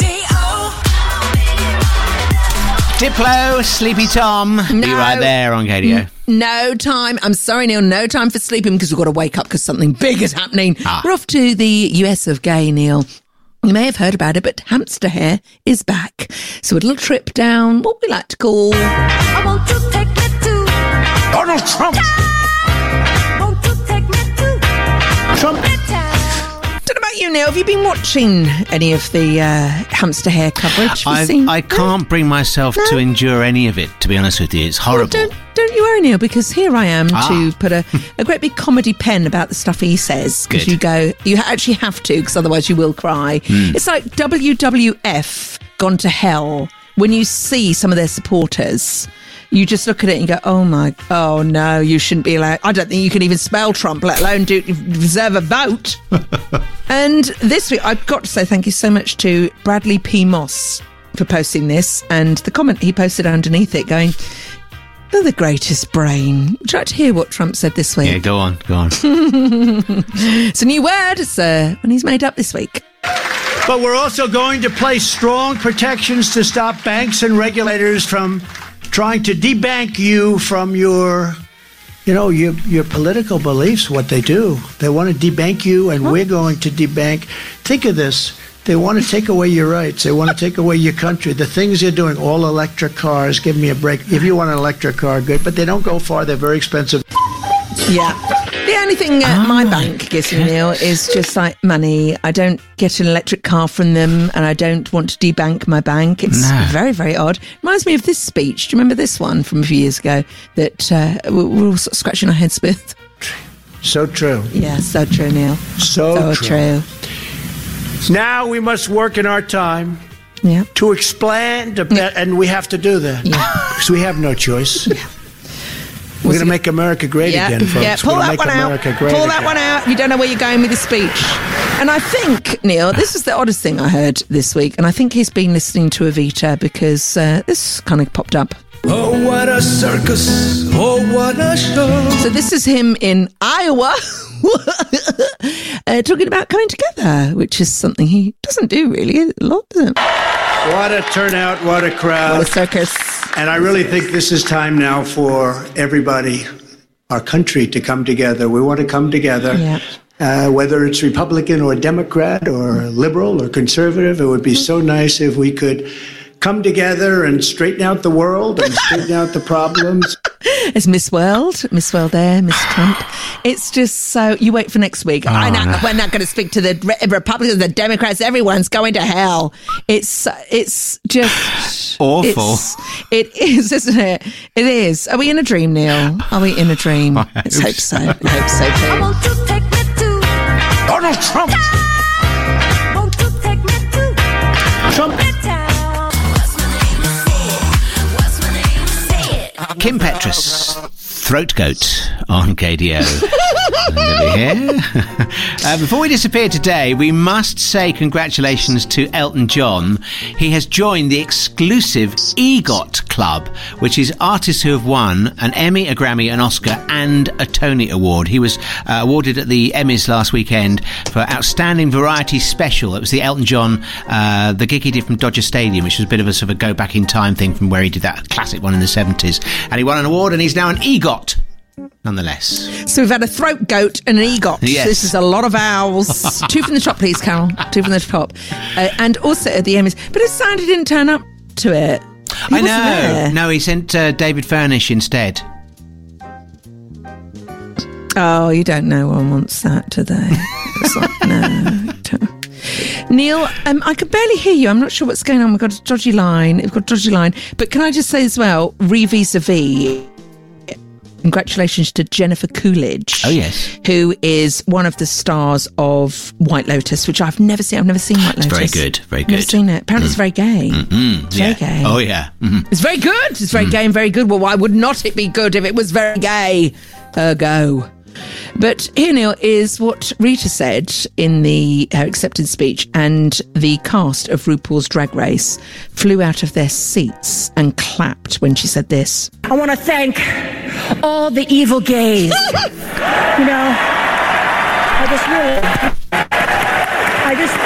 Diplo, Sleepy Tom. Be No. right there on Gadio. No time. I'm sorry, Neil. No time for sleeping because we've got to wake up because something big is happening. Ah. We're off to the U S of Gay, Neil. You may have heard about it, but hamster hair is back. So a little trip down what we like to call... I want to take me to Donald Trump. want to take me to Trump. Don't know about you, Neil. Have you been watching any of the uh, hamster hair coverage? Have you I, seen- I can't bring myself to endure any of it, to be honest with you. It's horrible. Don't, don't you worry, Neil, because here I am Ah. to put a, a great big comedy pen about the stuff he says. Because Good. you go, you actually have to, because otherwise you will cry. Mm. It's like W W F gone to hell when you see some of their supporters. You just look at it and go, oh my, oh no, you shouldn't be allowed. I don't think you can even spell Trump, let alone do deserve a vote. And this week, I've got to say thank you so much to Bradley P. Moss for posting this, and the comment he posted underneath it going, "You're the greatest brain." Would you like to hear what Trump said this week? Yeah, go on, go on. It's a new word, sir, when he's made up this week. But we're also going to place strong protections to stop banks and regulators from trying to debank you from your, you know, your your political beliefs, what they do. They want to debank you, and we're going to debank. Think of this. They want to take away your rights. They want to take away your country. The things you're doing, all electric cars, give me a break. If you want an electric car, good. But they don't go far. They're very expensive. Yeah. The only thing uh, Oh, my bank gives me, Neil, is just like money. I don't get an electric car from them, and I don't want to debank my bank. It's No. very, very odd. Reminds me of this speech. Do you remember this one from a few years ago that uh, we- we're all sort of scratching our heads with? So true. Yeah, so true, Neil. So, So true. true. Now we must work in our time Yeah. to explain, to, and we have to do that because we have no choice. We're going to make America great yeah, again, folks. yeah. Pull We're gonna that make one America out. great Pull that again. one out. You don't know where you're going with the speech. And I think, Neil, this is the oddest thing I heard this week, and I think he's been listening to Evita because uh, this kind of popped up. Oh, what a circus. Oh, what a show. So this is him in Iowa uh, talking about coming together, which is something he doesn't do really a lot, does it? What a turnout, what a crowd. What a circus. And I really think this is time now for everybody, our country, to come together. We want to come together. Yeah. Uh, whether it's Republican or Democrat or liberal or conservative, it would be so nice if we could come together and straighten out the world and straighten out the problems. It's Miss World, Miss World there, Miss Trump. It's just so, you wait for next week. Oh, I know, no. we're not going to speak to the Re- Republicans, the Democrats, everyone's going to hell. It's it's just Awful. it's- it is, isn't it? It is. Are we in a dream, Neil? Are we in a dream? I Let's hope hope so. I hope so too. Donald Trump! Trump! Kim Petras, Throat Goat on K D O. And over here. uh, before we disappear today, we must say congratulations to Elton John. He has joined the exclusive EGOT Club, which is artists who have won an Emmy, a Grammy, an Oscar and a Tony Award. He was uh, awarded at the Emmys last weekend for Outstanding Variety Special. It was the Elton John, uh, the gig he did from Dodger Stadium, which was a bit of a sort of a go back in time thing from where he did that classic one in the seventies. And he won an award, and he's now an EGOT. Nonetheless. So we've had a throat goat and an EGOT. Yes. This is a lot of vowels. Two from the top, please, Carol. Two from the top. Uh, and also at the Emmys. But his sound, he didn't turn up to it. He I wasn't know. there. No, he sent uh, David Furnish instead. Oh, you don't know one wants that, do they? It's like, no. don't. Neil, um, I can barely hear you. I'm not sure what's going on. We've got a dodgy line. We've got a dodgy line. But can I just say as well, re vis-a-vis, congratulations to Jennifer Coolidge. Oh, yes. Who is one of the stars of White Lotus, which I've never seen. I've never seen White It's Lotus. very good, very Never good. seen it. Apparently it's very gay. Mm, It's yeah. very gay. Oh, yeah. Mhm. It's very good. It's very gay and very good. Well, why would not it be good if it was very gay? Ergo. But here, Neil, is what Rita said in the her acceptance speech, and the cast of RuPaul's Drag Race flew out of their seats and clapped when she said this. I want to thank all the evil gays. You know, I just really, I just,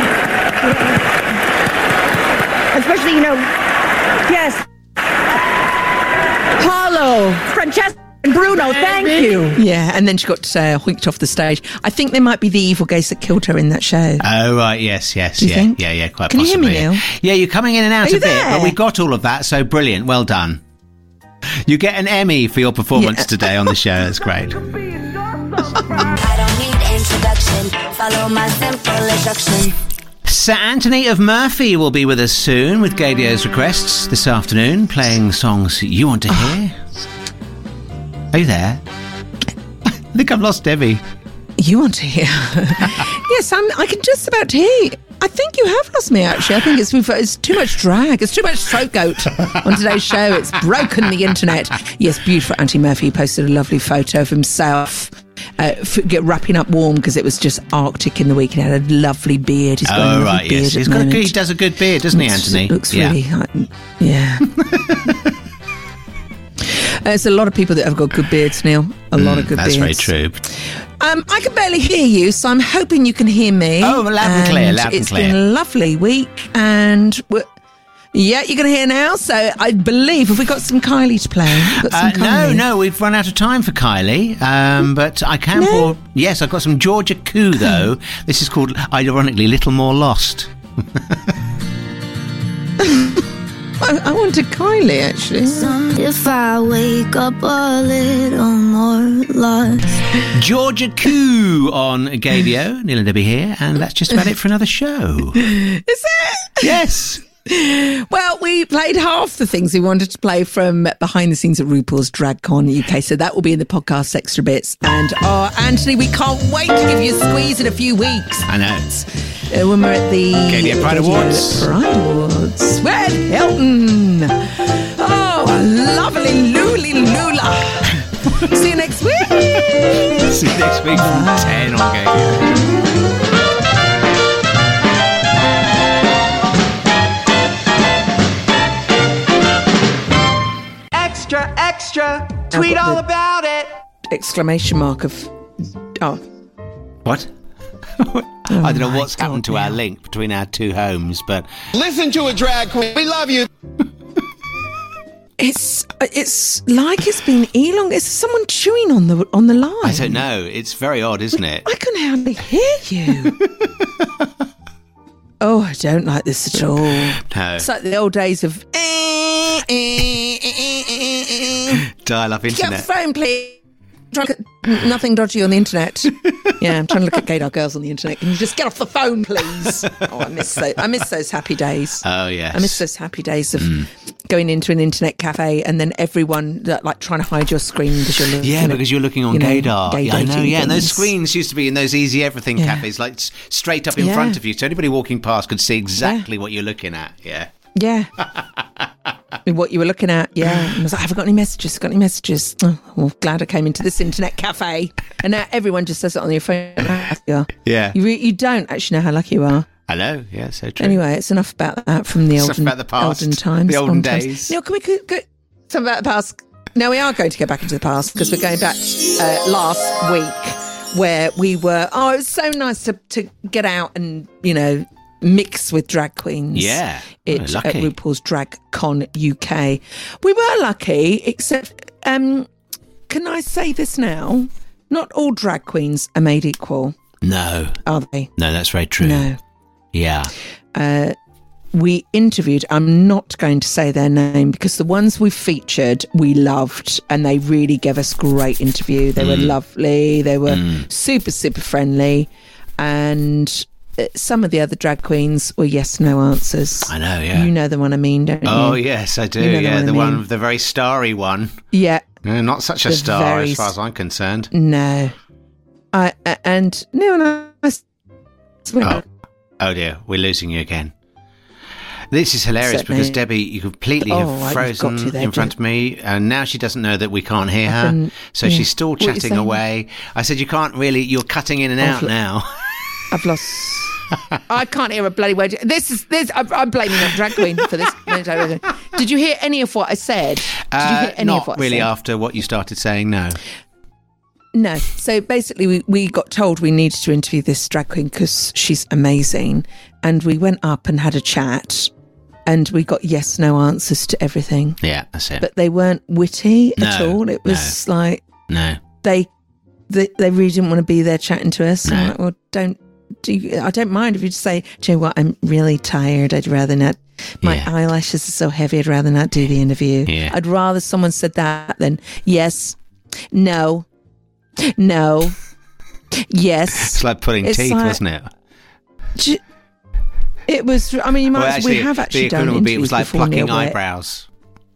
especially, you know, yes, Paulo, Francesca, and Bruno, thank you. Yeah, and then she got uh, hoiked off the stage. I think they might be the evil gays that killed her in that show. Oh, right. Yes, yes. Do you yeah, think? yeah, yeah, quite Can you hear possibly. me, Neil? Yeah, you're coming in and out Are you a bit, there? but we got all of that, so brilliant. Well done. You get an Emmy for your performance Yeah. today on the show. That's great. I don't need introduction. Follow my simple instruction. Sir Anthony of Murphy will be with us soon with Gadio's requests this afternoon, playing songs you want to hear. Are you there? I think I've lost Debbie. You want to hear? Yes, I'm, I can just about hear you. I think you have lost me, actually. I think it's we've, it's too much drag. It's too much throat goat on today's show. It's broken the internet. Yes, beautiful Auntie Murphy posted a lovely photo of himself uh, f- get wrapping up warm because it was just Arctic in the week. He had a lovely beard. He's got a Oh, lovely right, beard yes. at He's the got a moment. good, he does a good beard, doesn't he, Looks- Anthony? Looks Yeah. really, like, yeah. There's a lot of people that have got good beards, Neil. A lot of good That's beards. very true. Um, I can barely hear you, so I'm hoping you can hear me. Oh, loud and clear, loud and It's clear. been a lovely week, and we're, yeah, you're going to hear now. So I believe, have we got some Kylie to play? We've got some Uh, no, Kylie. no, we've run out of time for Kylie. Um, but I can pour. Yes, I've got some Georgia Koo though. This is called, ironically, Little More Lost. I, I wanted Kylie actually. If I wake up a little more lost. Georgia Koo on Gadio. Neil and Debbie here, and that's just about it for another show. Is it? Yes. Well, we played half the things we wanted to play from behind the scenes at RuPaul's DragCon U K, so that will be in the podcast extra bits. And oh, Anthony, we can't wait to give you a squeeze in a few weeks. I know. Uh, when we're at the Gadio Pride Awards. Pride Awards. With Hilton. Oh, a lovely Luli Lula. See you next week. See you next week from ten on Gadio. Extra, extra, tweet all about it. Exclamation mark of. Oh. What? I don't know what's happened to our link between our two homes, but Listen to a drag queen. We love you. It's it's like it's been elong. Is someone chewing on the on the line? I don't know. It's very odd, isn't it? I can hardly hear you. Oh, I don't like this at all. No. It's like the old days of. Dial-up Get off internet. the phone, please. Trying to look at nothing dodgy on the internet. Yeah, I'm trying to look at gaydar girls on the internet. Can you just get off the phone, please? Oh, I miss those. I miss those happy days. Oh, yes. I miss those happy days of going into an internet cafe and then everyone like trying to hide your screen because you're looking. Yeah, at, because you're looking on you know, Gaydar. gay Yeah, I know, dating yeah. And those things. screens used to be in those Easy Everything Yeah. cafes, like s- straight up in Yeah. front of you. So anybody walking past could see exactly what you're looking at. Yeah. Yeah. What you were looking at, yeah. And I was like, have I got any messages? Got any messages? Oh, well, glad I came into this internet cafe. And now everyone just does it on your phone. Yeah. Yeah. You, re- you don't actually know how lucky you are. I know. Yeah, so true. Anyway, it's enough about that from the It's olden, enough about the past, olden times. the olden times. days. Neil, can we go, go something about the past? No, we are going to go back into the past because we're going back uh, last week where we were. Oh, it was so nice to, to get out and, you know, mix with drag queens. Yeah. It, Oh, at lucky. RuPaul's Drag Con U K. We were lucky, except, um, can I say this now? Not all drag queens are made equal, No. are they? No, that's very true. No. Yeah. Uh, we interviewed, I'm not going to say their name because the ones we featured we loved and they really gave us great interview. They were Mm. lovely, they were Mm. super, super friendly, and uh, some of the other drag queens were yes, no answers. I know, yeah. You know the one I mean, don't you? Oh, yes, I do. You know the yeah, one I the mean. one, the very starry one. Yeah. No, not such a The star very as far s- as I'm concerned. No. I, uh, and Neil and I Oh. oh dear, we're losing you again. This is hilarious Certainly. because Debbie, you completely Oh, have right, you've frozen got to there, in front Deb. of me, and now she doesn't know that we can't hear I her. can- So yeah. she's still What are you chatting saying? away. I said, you can't really, you're cutting in and I've out lo- now. I've lost. I can't hear a bloody word. This is this. I'm, I'm blaming that drag queen for this. Did you hear any of what I said? Did you Uh, hear any not of what really I said? after what you started saying, no. No. So basically, we, we got told we needed to interview this drag queen because she's amazing, and we went up and had a chat, and we got yes, no answers to everything. Yeah, that's it. But they weren't witty at No, all. It was like No. they, they they really didn't want to be there chatting to us. No. I'm like, well, don't do. You, I don't mind if you just say, do you know what? I'm really tired. I'd rather not. My Yeah. eyelashes are so heavy. I'd rather not do the interview. Yeah. I'd rather someone said that than yes, no, no, yes. It's like pulling It's teeth, like- wasn't it? J- It was. I mean, you might. Well, as- we have actually the done equivalent would be it interviews was like before, Neil, plucking where- eyebrows.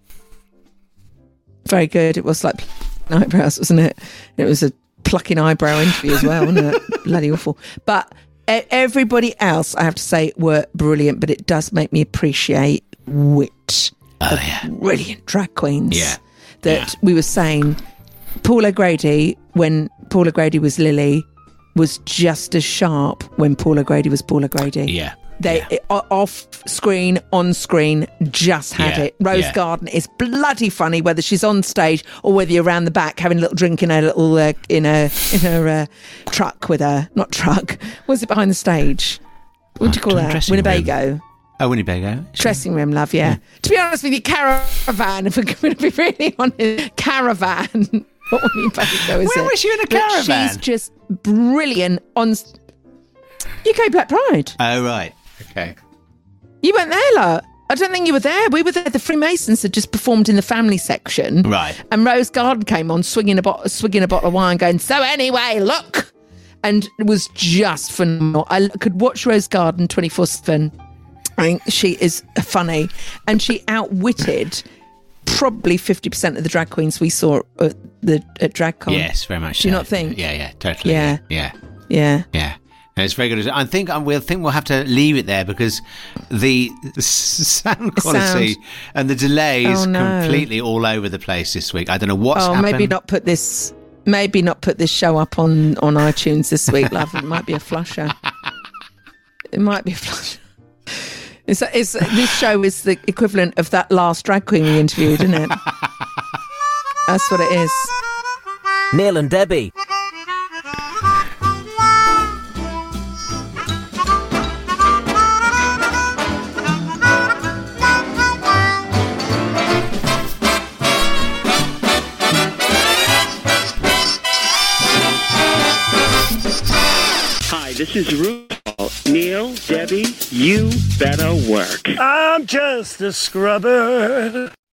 Very good. It was like eyebrows, wasn't it? It was a plucking eyebrow interview as well, wasn't it? Bloody awful. But e- everybody else, I have to say, were brilliant, but it does make me appreciate wit. Oh, of yeah. Brilliant drag queens. Yeah. That we were saying, Paul O'Grady, when Paul O'Grady was Lily, was just as sharp when Paul O'Grady was Paul O'Grady. Yeah. They yeah. off screen, on screen, just had Yeah, it. Rose yeah. Garden is bloody funny, whether she's on stage or whether you're around the back having a little drink in her little uh, in her in her uh, truck with her, not truck. What's it behind the stage? What do you call that? dressing Winnebago. room. Oh, Winnebago. Dressing room, love. Yeah. To be honest with you, caravan. If we're going to be really honest, caravan. What Winnebago is Where it? was you in a But caravan? she's just brilliant on U K Black Pride. Oh, right. Okay. You weren't there, lot. I don't think you were there. We were there. The Freemasons had just performed in the family section. Right. And Rose Garden came on swinging a, bo- swinging a bottle of wine going, so anyway, look. And it was just phenomenal. I could watch Rose Garden twenty-four seven. I think she is funny. And she outwitted probably fifty percent of the drag queens we saw at, the, at DragCon. Yes, very much. Do you so. not think? Yeah, yeah, totally. Yeah. Yeah. Yeah. Yeah. No, it's very good. I think um, we'll think we'll have to leave it there because the s- sound quality Sound. and the delay is Oh, no. completely all over the place this week. I don't know what's oh, happened. maybe not put this. Maybe not put this show up on, on iTunes this week, love. It might be a flusher. It might be a flusher. It's, it's, this show is the equivalent of that last drag queen we interviewed, isn't it? That's what it is. Neil and Debbie. Hi, this is RuPaul. Neil, Debbie, you better work. I'm just a scrubber.